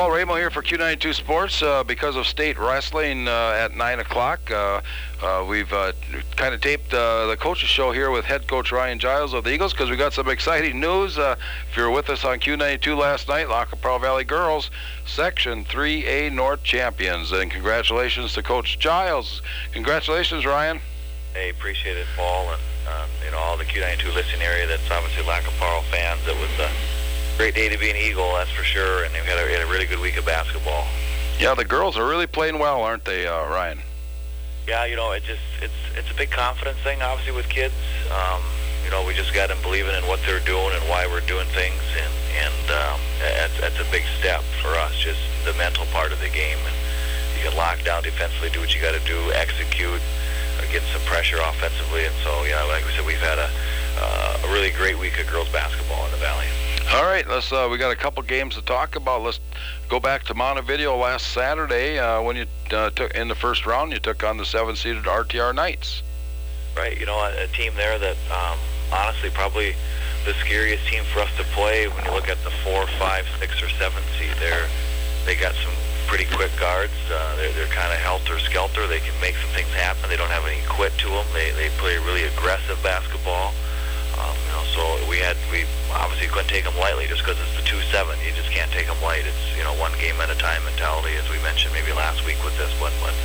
Paul Ramo here for Q92 Sports. Because of state wrestling at 9 o'clock, we've kind of taped the coaches show here with head coach Ryan Giles of the Eagles because we got some exciting news. If you were with us on Q92 last night, Lacaparo Valley Girls Section 3A North champions. And congratulations to Coach Giles. Congratulations, Ryan. Hey, appreciate it, Paul, and all the Q92 listening area. That's obviously Lacaparo fans. It was a great day to be an Eagle, that's for sure, and we had a really good week of basketball. Yeah, the girls are really playing well, aren't they, Ryan? Yeah, it's a big confidence thing, obviously, with kids. We just got them believing in what they're doing and why we're doing things, and that's a big step for us, just the mental part of the game. And you can lock down defensively, do what you got to do, execute, get some pressure offensively, and so, like we said, we've had a really great week of girls basketball in the Valley. All right, we got a couple games to talk about. Let's go back to Montevideo last Saturday when you took in the first round. You took on the 7-seeded RTR Knights. Right, a team there that honestly probably the scariest team for us to play. When you look at the 4, 5, 6, or 7 seed, they got some pretty quick guards. They're kind of helter-skelter. They can make some things happen. They don't have any quit to them. They play really aggressive basketball. So we obviously couldn't take them lightly just because it's the 2-7. You just can't take them light. It's one game at a time mentality, as we mentioned maybe last week with this one. But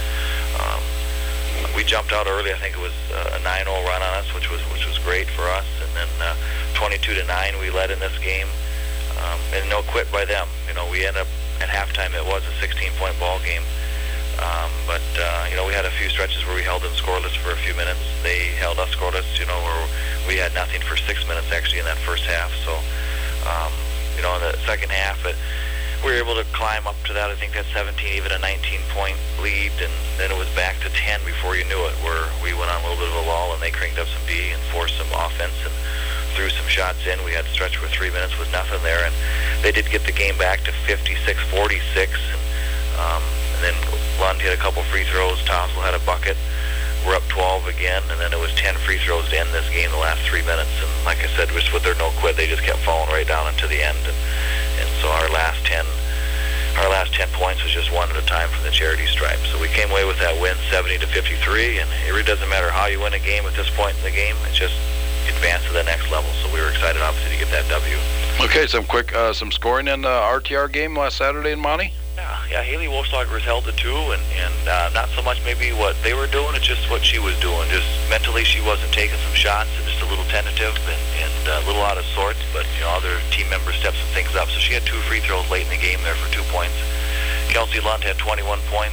we jumped out early. I think it was a 9-0 run on us, which was great for us. And then 22-9 we led in this game, and no quit by them. We ended up at halftime. It was a 16-point ball game. But we had a few stretches where we held them scoreless for a few minutes. They held us scoreless, where we had nothing for 6 minutes actually in that first half. So, in the second half, we were able to climb up to that. I think that 17, even a 19-point lead, and then it was back to 10 before you knew it, where we went on a little bit of a lull and they cranked up some D and forced some offense and threw some shots in. We had a stretch for 3 minutes with nothing there, and they did get the game back to 56-46. And then Lund hit a couple free throws. Townsville had a bucket. We're up 12 again, and then it was 10 free throws to end this game the last 3 minutes. And like I said, just with their no quit, they just kept falling right down into the end. And so our last 10 points was just one at a time from the charity stripe. So we came away with that win, 70-53. And it really doesn't matter how you win a game at this point in the game. It's just advance to the next level. So we were excited, obviously, to get that W. Okay, some scoring in the RTR game last Saturday in Monty. Yeah, Haley Wolfslager was held to 2, and not so much maybe what they were doing, it's just what she was doing. Just mentally, she wasn't taking some shots, and just a little tentative and a little out of sorts, but, other team members stepped some things up. So she had 2 free throws late in the game there for 2 points. Kelsey Lund had 21 points,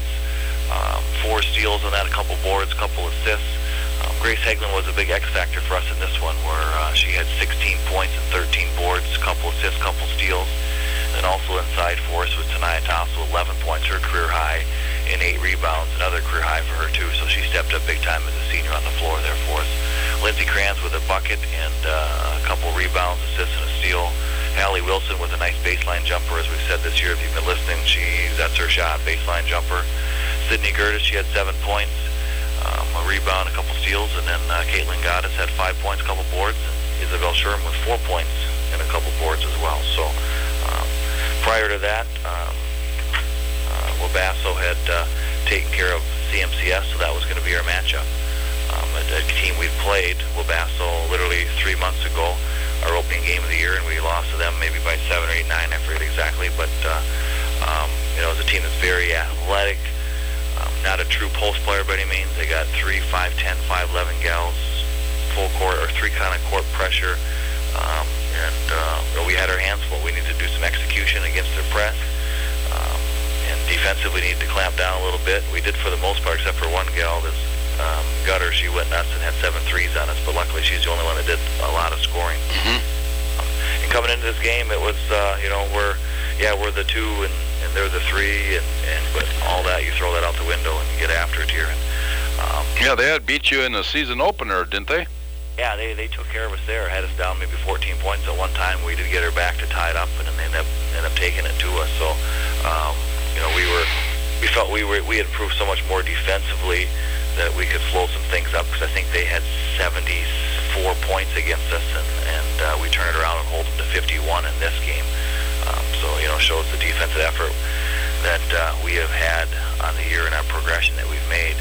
4 steals on that, a couple boards, a couple assists. Grace Heglin was a big X factor for us in this one, where she had 16 points and 13 boards, a couple assists, couple steals. And also inside for us was Tanaya Tossel, 11 points, her career high, and 8 rebounds, another career high for her too. So she stepped up big time as a senior on the floor there for us. Lindsey Kranz with a bucket and a couple rebounds, assists, and a steal. Hallie Wilson with a nice baseline jumper, as we've said this year. If you've been listening, that's her shot, baseline jumper. Sydney Gertis, she had 7 points, a rebound, a couple steals, and then Caitlin Gaddis had 5 points, a couple boards, and Isabel Sherman with 4 points and a couple boards as well. So. Prior to that, Wabasso had taken care of CMCS, so that was going to be our matchup. A team we'd played, Wabasso, literally 3 months ago, our opening game of the year, and we lost to them maybe by 7 or 8, 9, I forget exactly. But, it's a team that's very athletic, not a true post player by any means. They got 3, 5, 10, 5, 11 gals, full court, or 3 kind of court pressure. We had our hands full. We needed to do some execution against their press. And defensively, we needed to clamp down a little bit. We did for the most part, except for one gal, this Gutter. She went nuts and had 7 threes on us, but luckily she's the only one that did a lot of scoring. Mm-hmm. And coming into this game, it was, we're the 2 and they're the 3, but all that, you throw that out the window and get after it here. And, they had beat you in the season opener, didn't they? Yeah, they took care of us there, had us down maybe 14 points at one time. We did get her back to tie it up, and then they ended up taking it to us. So, we felt we had improved so much more defensively that we could flow some things up, because I think they had 74 points against us, and we turned it around and hold them to 51 in this game. shows the defensive effort that we have had on the year and our progression that we've made.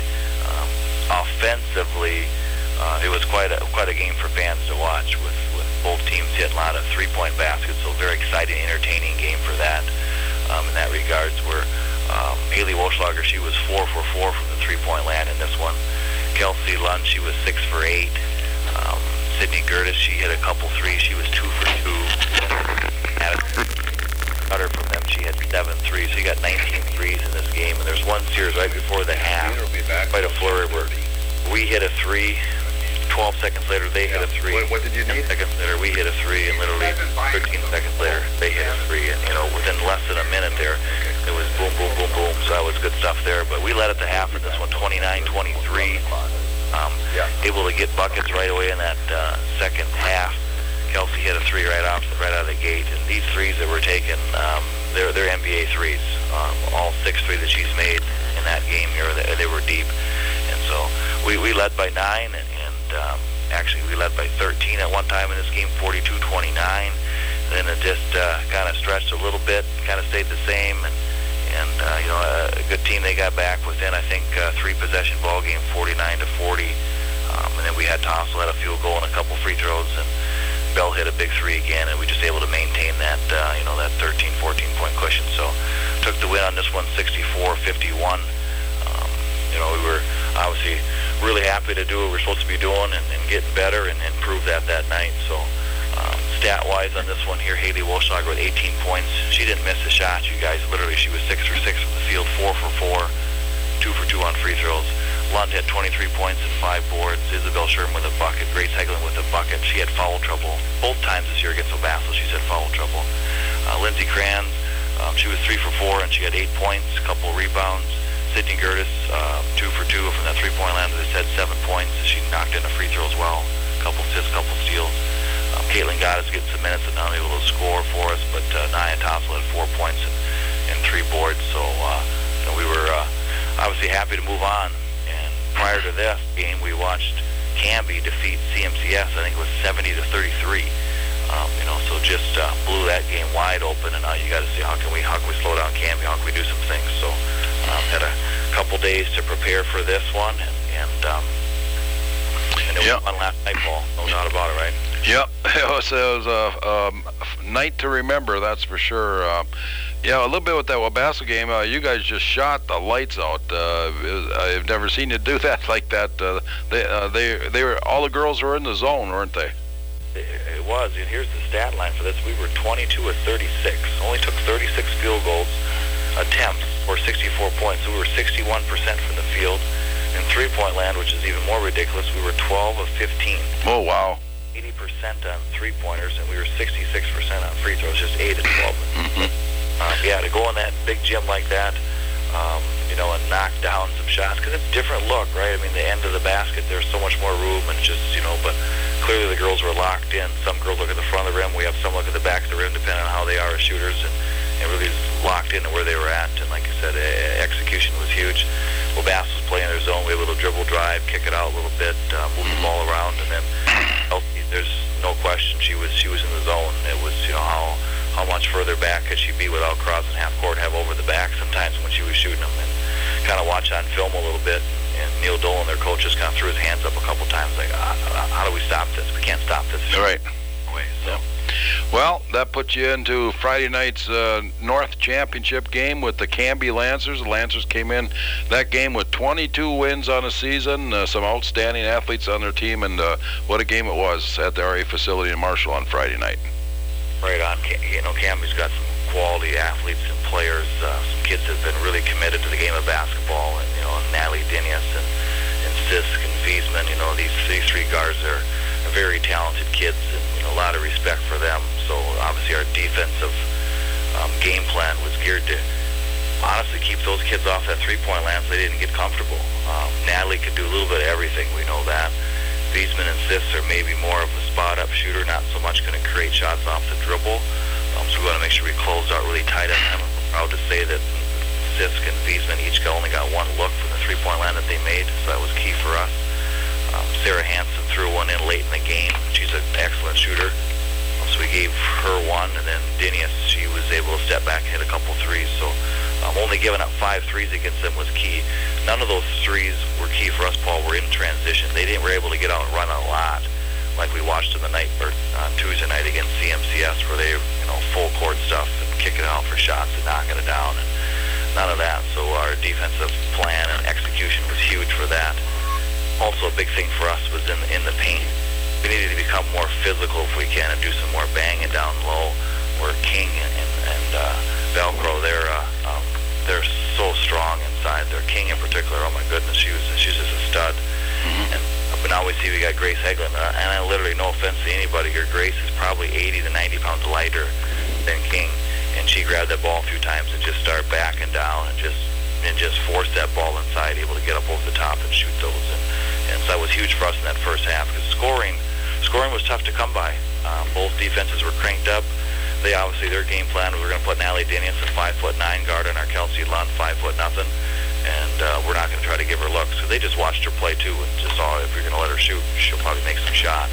Offensively, it was quite a game for fans to watch, with both teams hitting a lot of three-point baskets. So very exciting, entertaining game for that. In that regards, where Haley Wolschlager, she was 4 for 4 from the three-point land in this one. Kelsey Lund, she was 6 for 8. Sydney Gertis, she hit a couple threes. She was 2 for 2. Addison Cutter from them, she had 7 threes. So you got 19 threes in this game. And there's one series right before the half, quite a flurry where we hit a 3. 12 seconds later, they hit a 3. What did you need? Seconds later, we hit a 3, and literally 13 seconds later, they hit a 3. And, within less than a minute there, it was boom, boom, boom, boom. So that was good stuff there. But we led at the half in this one, 29-23. Able to get buckets right away in that second half. Kelsey hit a 3 right out of the gate. And these threes that were taken, they're NBA threes. All 6 threes that she's made in that game here, they were deep. And so we led by 9, and actually we led by 13 at one time in this game, 42-29. Then it just kind of stretched a little bit, kind of stayed the same, and a good team. They got back within, I think, 3-possession ball game, 49-40. And then we had Tossel had a field goal and a couple free throws, and Bell hit a big 3 again, and we just able to maintain that, that 13, 14-point cushion. So took the win on this one, 64-51. We were obviously really happy to do what we're supposed to be doing and getting better and prove that night. So stat-wise on this one here, Haley Wolschlager with 18 points. She didn't miss a shot, you guys. Literally, she was 6 for 6 from the field, 4 for 4, 2 for 2 on free throws. Lund had 23 points and 5 boards. Isabel Sherman with a bucket. Grace Hegeland with a bucket. She had foul trouble both times this year against Obasso. She's had foul trouble. Lindsey Kranz, she was 3 for 4, and she had 8 points, a couple rebounds. Sydney Gertis, 2 for 2 from that three-point line. They said 7 points. She knocked in a free throw as well. A couple assists, couple steals. Caitlin Goddess getting some minutes and not able to score for us, but Nia Tossel had 4 points and 3 boards. So we were obviously happy to move on. And prior to this game, we watched Canby defeat CMCS. I think it was 70-33. So just blew that game wide open. And now you got to see how can we slow down Canby? How can we do some things? So had a couple days to prepare for this one, and it was fun last night, Paul. No doubt about it, right? Yep, it was a night to remember, that's for sure. A little bit with that Wabasso game. You guys just shot the lights out. I've never seen you do that like that. They were all the girls were in the zone, weren't they? It was. And here's the stat line for this: we were 22 of 36. Only took 36 field goals attempts for 64 points. So we were 61% from the field. In three-point land, which is even more ridiculous, we were 12 of 15. Oh, wow. 80% on three-pointers, and we were 66% on free throws, just 8 of 12. To go in that big gym like that, and knock down some shots, because it's a different look, right? I mean, the end of the basket, there's so much more room, and just, but clearly the girls were locked in. Some girls look at the front of the rim. We have some look at the back of the rim, depending on how they are as shooters, and really locked into where they were at. And like I said, execution was huge. Wabasso was playing their zone. We were able to dribble, drive, kick it out a little bit, move the ball around, and then there's no question she was in the zone. It was, how much further back could she be without crossing half court, have over the back sometimes when she was shooting them, and kind of watch on film a little bit. And Neil Dolan, their coach, just kind of threw his hands up a couple times, like, how do we stop this? We can't stop this. Right. So. Well, that puts you into Friday night's North Championship game with the Canby Lancers. The Lancers came in that game with 22 wins on the season, some outstanding athletes on their team, and what a game it was at the RA facility in Marshall on Friday night. Right on. Canby's got some quality athletes and players. Some kids have been really committed to the game of basketball, and Natalie Dinius and Sisk and Wiesman. These 3 guards are very talented kids, and a lot of respect for them. So obviously our defensive game plan was geared to honestly keep those kids off that three-point land so they didn't get comfortable. Natalie could do a little bit of everything, we know that. Wiesman and Sisk are maybe more of a spot-up shooter, not so much going to create shots off the dribble. So we want to make sure we close out really tight on them. I'm proud to say that Sisk and Wiesman each only got 1 look from the three-point line that they made, so that was key for us. Sarah Hansen threw one in late in the game. She's an excellent shooter. So we gave her one, and then Dinius, she was able to step back and hit a couple threes. So only giving up 5 threes against them was key. None of those threes were key for us, Paul. We're in transition. They were able to get out and run a lot, like we watched on Tuesday night against CMCS, where they, full court stuff and kicking out for shots and knocking it down, and none of that. So our defensive plan and execution was huge for that. Also, a big thing for us was in the paint. We needed to become more physical if we can and do some more banging down low. Where King and Velcro, they're so strong inside. Their King in particular, oh my goodness, she's just a stud. Mm-hmm. But now we see we got Grace Heglin, and I literally, no offense to anybody here, Grace is probably 80 to 90 pounds lighter than King, and she grabbed that ball a few times and just started backing down and just forced that ball inside, able to get up over the top and shoot those. And so that was huge for us in that first half, because scoring was tough to come by. Both defenses were cranked up. Their game plan was we're going to put Natalie Dinius, a 5'9" guard, and our Kelsey Lund, 5'0", and we're not going to try to give her looks. So they just watched her play too, and just saw if you're going to let her shoot, she'll probably make some shots.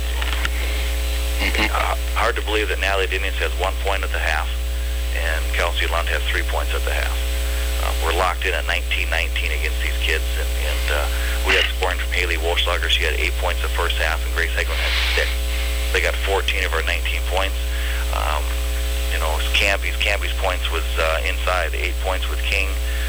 Hard to believe that Natalie Dinius has 1 point at the half, and Kelsey Lund has 3 points at the half. We're locked in at 19-19 against these kids, and we had scoring from Haley Wolfschlager. She had 8 points the first half, and Grace Heglin had 6. They got 14 of our 19 points. Camby's points was inside, 8 points with King.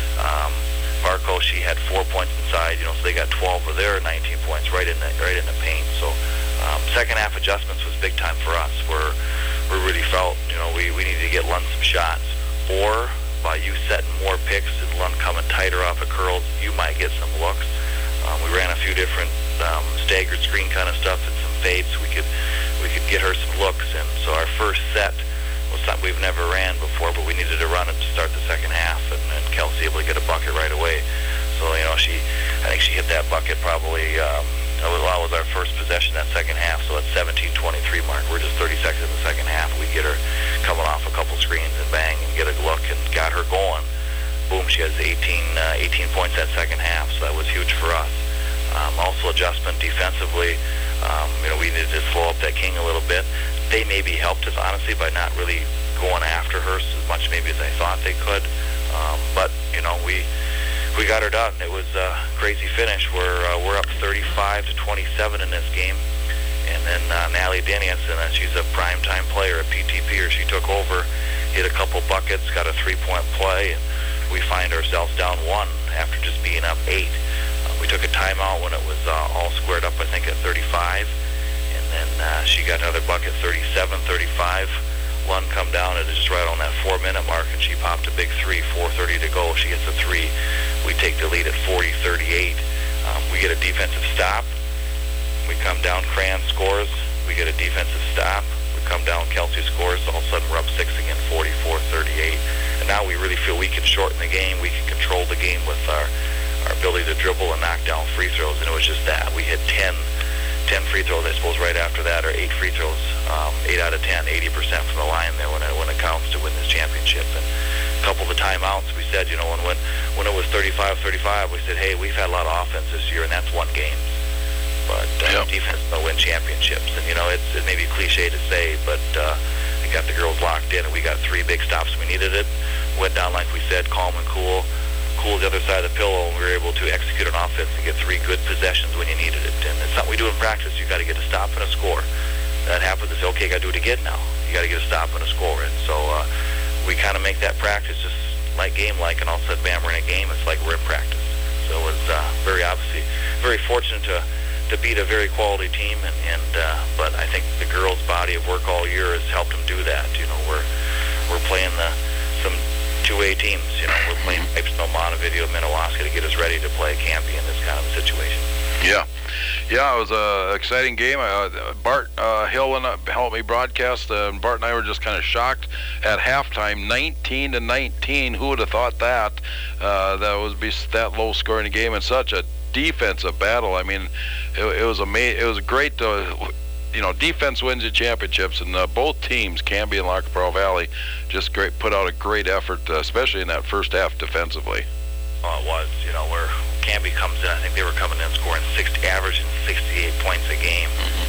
Barco, she had 4 points inside, so they got 12 of their 19 points right in the paint. So second half adjustments was big time for us, where we really felt, we needed to get Lund some shots, or by you setting more picks and Lund coming tighter off of curls, you might get some looks. We ran a few different staggered screen kind of stuff and some fades, so we could get her some looks. And so our first set was something we've never ran before, but we needed to run it to start the second half, and Kelsey able to get a bucket right away. So I think she hit that bucket probably. That was our first possession that second half. So at 17:23 mark, we're just 30 seconds in the second half. We get her coming off a couple screens and bang and get a look and got her going. Boom, she has 18 points that second half. So that was huge for us. Also adjustment defensively. We needed to slow up that King a little bit. They maybe helped us, honestly, by not really going after her as much maybe as I thought they could. But we got her done. It was a crazy finish. We're up 35-27 in this game. And then Natalie Dinius, and she's a primetime player, a PTP, she took over, hit a couple buckets, got a 3-point play, and we find ourselves down 1 after just being up 8. We took a timeout when it was all squared up, I think, at 35. And then she got another bucket, 37-35. Lund come down at just right on that 4-minute mark, and she popped a big 3, 4:30 to go. She gets a 3. We take the lead at 40-38. We get a defensive stop. We come down, Cran scores. We get a defensive stop. We come down, Kelsey scores. All of a sudden, we're up 6 again, 44-38. And now we really feel we can shorten the game. We can control the game with our ability to dribble and knock down free throws. And it was just that. We hit 10 free throws, I suppose, right after that, or 8 free throws, 8 out of 10, 80% from the line there when it counts to win this championship. And a couple of the timeouts, we said, when it was 35-35, we said, hey, we've had a lot of offense this year, and that's won games. But defense will win championships. And, it may be cliche to say, but we got the girls locked in, and we got 3 big stops. We needed it. Went down, like we said, calm and cool the other side of the pillow, and we were able to execute an offense and get 3 good possessions when you needed it. And it's something we do in practice. You got to get a stop and a score. That happens to say, okay, got to do it again now. You got to get a stop and a score. And so we kind of make that practice just like game-like, and all of a sudden, bam, we're in a game. It's like we're in practice. So it was very fortunate to beat a very quality team, but I think the girls' body of work all year has helped them do that. We're playing some 2A teams. We're playing Pipestone, Montevideo, Minnewaska to get us ready to play Campy in this kind of a situation. Yeah, it was an exciting game. Bart Hill helped me broadcast, and Bart and I were just kind of shocked at halftime, 19-19. Who would have thought that? That would be that low scoring a game, and such a defensive battle. I mean, it was amazing. It was great. Defense wins you championships, and both teams, Canby and Lac qui Parle Valley, just put out a great effort, especially in that first half defensively. It was, where Canby comes in, I think they were coming in scoring averaging 68 points a game. Mm-hmm.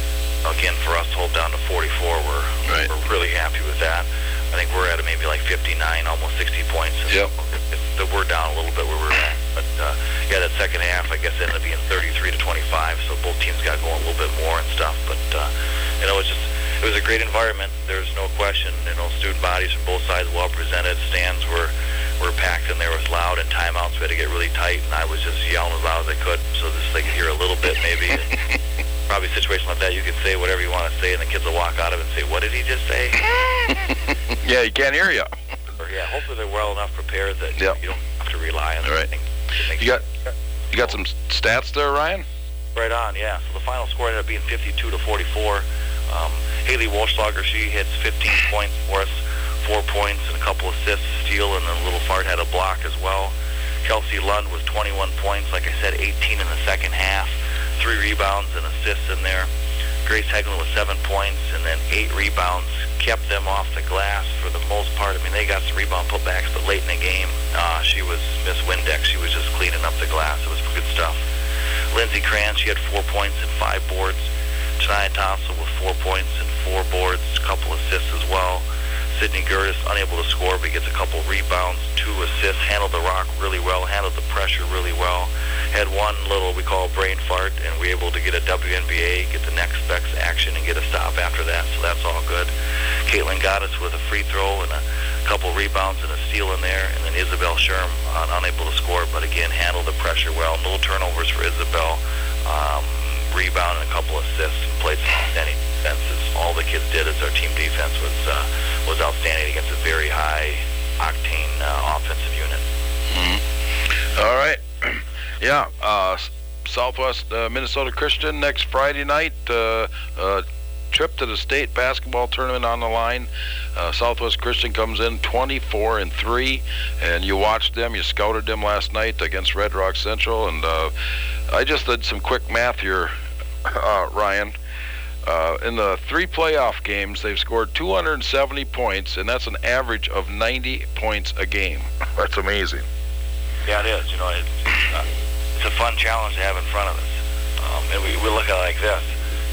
again, for us to hold down to 44, we're really happy with that. I think we're at maybe like 59, almost 60 points. Yep. We're down a little bit where we're at. But, yeah, that second half, I guess, ended up being 33-25, so both teams got going a little bit more and stuff. But, it was a great environment. There's no question. Student bodies from both sides well represented. Stands were packed, and there was loud, and timeouts we had to get really tight, and I was just yelling as loud as I could so they could hear a little bit maybe. Probably a situation like that, you can say whatever you want to say, and the kids will walk out of it and say, "What did he just say?" Yeah, he can't hear you. Or, yeah, hopefully they're well enough prepared that you don't have to rely on anything. You got some stats there, Ryan? Right on, yeah. So the final score ended up being 52-44. Haley Walschlager, she hits 15 points for us, 4 points and a couple assists, steal, and then Little Fart had a block as well. Kelsey Lund was 21 points, like I said, 18 in the second half, 3 rebounds and assists in there. Grace Hegland was 7 points, and then 8 rebounds, kept them off the glass for the most part. I mean, they got some rebound putbacks, but late in the game, she was Miss Windex. She was just cleaning up the glass. It was good stuff. Lindsey Kranz, she had 4 points and 5 boards. Shania Thompson with 4 points and 4 boards, a couple assists as well. Sydney Gertis, unable to score, but gets a couple rebounds, 2 assists, handled the rock really well, handled the pressure really well. Had one little, we call brain fart, and we were able to get a WNBA, get the next specs action, and get a stop after that, so that's all good. Caitlin Goddess with a free throw and a couple rebounds and a steal in there, and then Isabel Sherm, unable to score, but again, handled the pressure well. No turnovers for Isabel. Rebound and a couple assists, and played some outstanding defenses. All the kids did as our team defense was outstanding against a very high octane offensive unit. Mm-hmm. All right. Yeah. Southwest Minnesota Christian next Friday night. Trip to the state basketball tournament on the line. Southwest Christian comes in 24-3, and you watched them. You scouted them last night against Red Rock Central, and I just did some quick math here, Ryan. In the 3 playoff games, they've scored 270 points, and that's an average of 90 points a game. That's amazing. Yeah, it is. It's a fun challenge to have in front of us. And we look at it like this.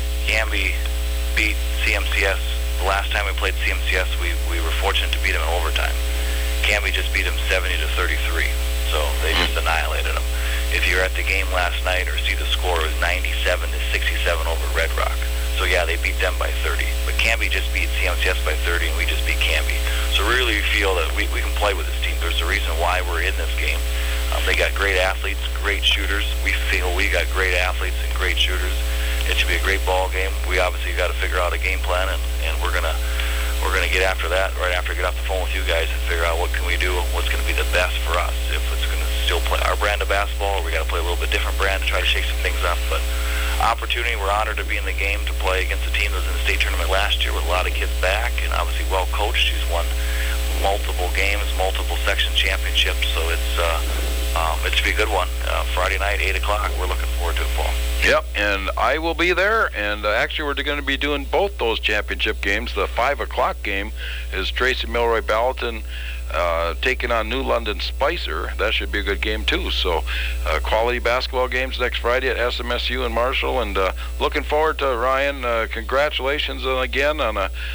Canby beat CMCS. The last time we played CMCS, we were fortunate to beat them in overtime. Canby just beat them 70-33, so they just annihilated them. If you're at the game last night or see the score, it was 97-67 over Red Rock. So yeah, they beat them by 30. But Canby just beat CMCS by 30, and we just beat Canby. So really we feel that we can play with this team. There's a reason why we're in this game. They got great athletes, great shooters. We feel we got great athletes and great shooters. It should be a great ball game. We obviously got to figure out a game plan, and we're gonna get after that right after I get off the phone with you guys and figure out what can we do, what's going to be the best for us. If it's going to still play our brand of basketball, or we got to play a little bit different brand to try to shake some things up. But opportunity, we're honored to be in the game to play against a team that was in the state tournament last year with a lot of kids back, and obviously well coached. She's won multiple games, multiple section championships, so it should be a good one. Friday night, 8 o'clock. We're looking forward to it, Paul. Yep, and I will be there, and actually we're going to be doing both those championship games. The 5 o'clock game is Tracy Milroy Ballatin taking on New London Spicer. That should be a good game, too. So quality basketball games next Friday at SMSU in Marshall, and looking forward to Ryan. Congratulations again on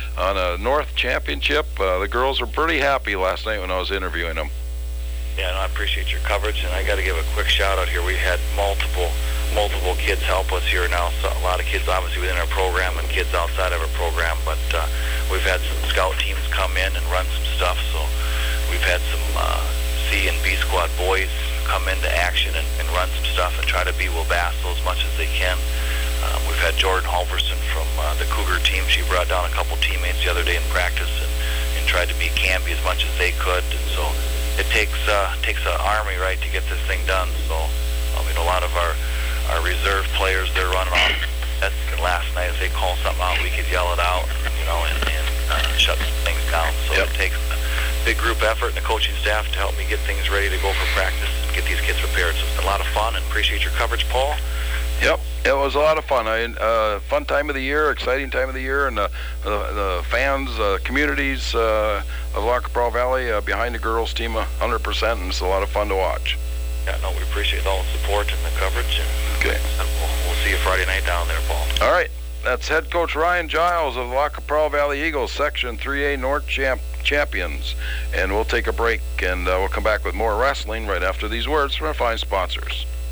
a North championship. The girls were pretty happy last night when I was interviewing them. Yeah, no, I appreciate your coverage, and I got to give a quick shout out here. We had multiple kids help us here now. So a lot of kids obviously within our program and kids outside of our program, but we've had some scout teams come in and run some stuff. So we've had some C and B squad boys come into action and run some stuff and try to be Wilbasso as much as they can. We've had Jordan Halverson from the Cougar team. She brought down a couple teammates the other day in practice and tried to beat Canby as much as they could. And so it takes an army, right, to get this thing done. So a lot of our reserve players, they're running off. And last night, if they call something out, we could yell it out, and shut things down. So It takes a big group effort and the coaching staff to help me get things ready to go for practice and get these kids prepared. So it's been a lot of fun, and appreciate your coverage, Paul. Yep, it was a lot of fun. Fun time of the year, exciting time of the year, and the fans, communities of La Capral Valley behind the girls team 100%, and it's a lot of fun to watch. Yeah, no, we appreciate all the support and the coverage. And okay. We'll see you Friday night down there, Paul. All right. That's head coach Ryan Giles of the La Capral Valley Eagles, Section 3A North champions. And we'll take a break, and we'll come back with more wrestling right after these words from our fine sponsors.